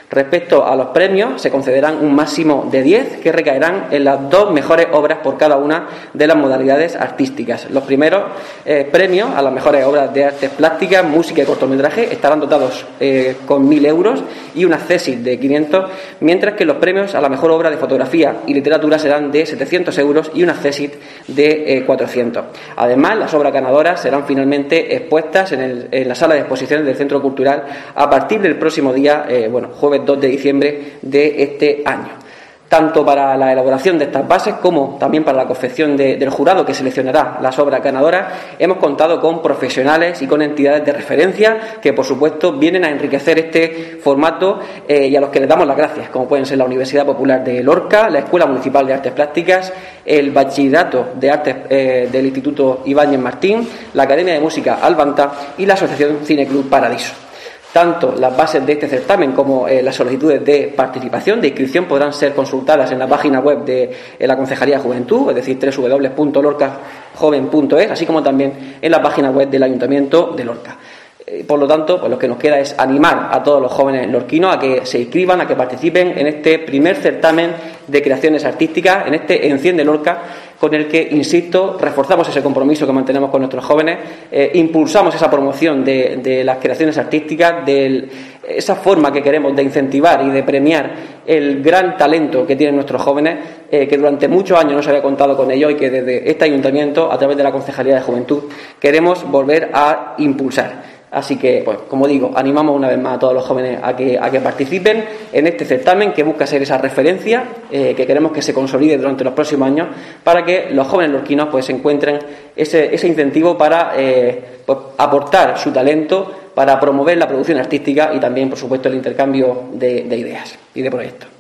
Respecto a los premios, se concederán un máximo de 10 que recaerán en las 2 mejores obras por cada una de las modalidades artísticas. Los primeros premios a las mejores obras de artes plásticas, música y cortometraje estarán dotados con 1.000 euros y una CESID de 500, mientras que los premios a la mejor obra de fotografía y literatura serán de 700 euros y una CESID de 400. Además, las obras ganadoras serán finalmente expuestas en la sala de exposiciones del Centro Cultural a partir del próximo día, jueves 2 de diciembre de este año. Tanto para la elaboración de estas bases como también para la confección del jurado que seleccionará las obras ganadoras, hemos contado con profesionales y con entidades de referencia que, por supuesto, vienen a enriquecer este formato y a los que les damos las gracias, como pueden ser la Universidad Popular de Lorca, la Escuela Municipal de Artes Plásticas, el Bachillerato de Artes del Instituto Ibáñez Martín, la Academia de Música Albanta y la Asociación Cineclub Paradiso. Tanto las bases de este certamen como las solicitudes de participación, de inscripción, podrán ser consultadas en la página web de la Concejalía de Juventud, es decir, www.lorcajoven.es, así como también en la página web del Ayuntamiento de Lorca. Por lo tanto, pues lo que nos queda es animar a todos los jóvenes lorquinos a que se inscriban, a que participen en este primer certamen de creaciones artísticas, en este Enciende Lorca, con el que, insisto, reforzamos ese compromiso que mantenemos con nuestros jóvenes, impulsamos esa promoción de las creaciones artísticas, de esa forma que queremos de incentivar y de premiar el gran talento que tienen nuestros jóvenes, que durante muchos años no se había contado con ello y que desde este ayuntamiento, a través de la Concejalía de Juventud, queremos volver a impulsar. Así que, pues, como digo, animamos una vez más a todos los jóvenes a que participen en este certamen que busca ser esa referencia que queremos que se consolide durante los próximos años para que los jóvenes lorquinos pues encuentren ese incentivo para pues, aportar su talento, para promover la producción artística y también, por supuesto, el intercambio de ideas y de proyectos.